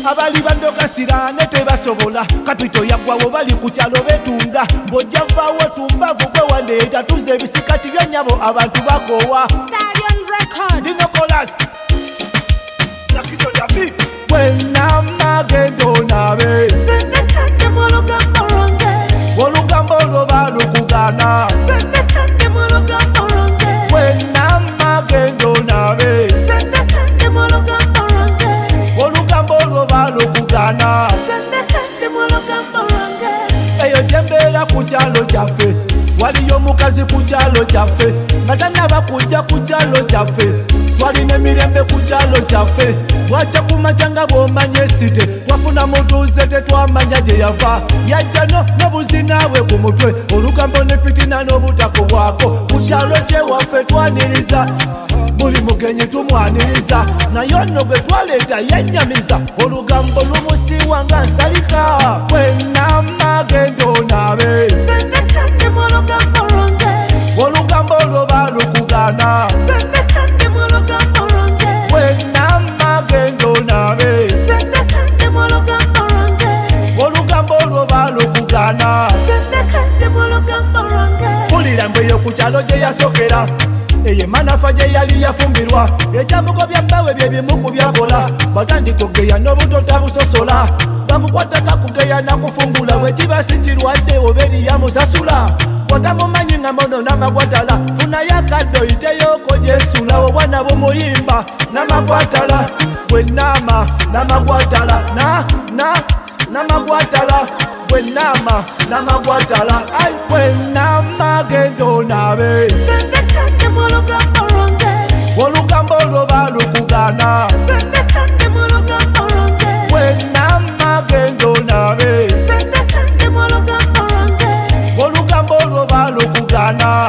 abali bandogasira ne tebasobola kapito yaggwawo bali ku kyalo betunga ng'ojja vaawo tumbavu gwe wandeeta tuze ebisikati bya nnyabo abantu bakoowa dino kolas nakizo ya big bwenama gendo nabe olugambo lwoba lukugana bwenama gendo nabe olugambo lwoba lukugana eyo gyembeera ku kyalo kyaffe waliyo omukazi ku kyalo kyaffe nga tanaba kujja ku kyalo kyaffe twalina emirembe ku kyalo kyaffe bwakya kumakya nga bw'omanya esite twafuna mutuuze tetwamanya gye yava yajja n'obuzinabwe ku mutwe olugambo ne fitina n'obutakobwako ku kyalo kyewaffe twaniriza buli mugenyi tumwaniriza naye ono gwe twaleeta yennyamiza olugambo lumusiiwa nga nsalika bwenama gendo nabe olugambo lwoba lukugana bwenama gendo nabe olugambo lwoba lukugana mpulira mbweyo ku kyalo gye yasokera eyo emanafa gye yali yafumbirwa ekyambuko bya bbawe bye bimu ku byakola batandika okugeya n'obutota busosola bakukwata kakugeya nakufungula bwekiba si kirwadde oba eriyamusasula watamumanyi nga mono n'amagwatala funayo akadde oyiteyoko gyesula obwana bumuyimba n'amagwatala bwenama n'amagwatala n'amagwatala bwenama n'amagwatala ai bwenama gendo nabe olugambo lwoba lukugana bwenama gendo nabe olugambo lwoba lukugana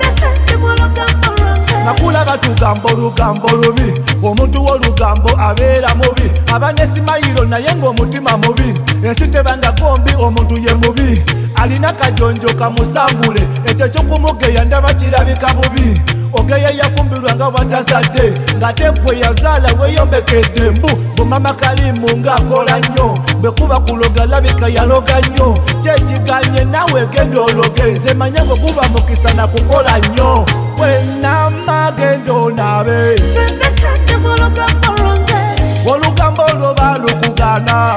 nakulaba tugambo lugambo lubi omuntu w'olugambo abeera mubi abanesimayiro naye ng'omutima mubi ensi tebanga kombi omuntu ye mubi alina kajonjo kamusambule ekyo kyokumugeya ndaba kirabika bubi ogeye yafumbirwa nga bwatazadde ng'ate gwe yazaala weeyombekedde mbu bumama kalimu ng'akola nnyo bwe kuba kuloga labika yaloga nnyo kyekiganye nawe genda ologe nze manya bwe kuba mukisa na kukola nnyo bwenama gendo nabe olugambo lwoba lukugana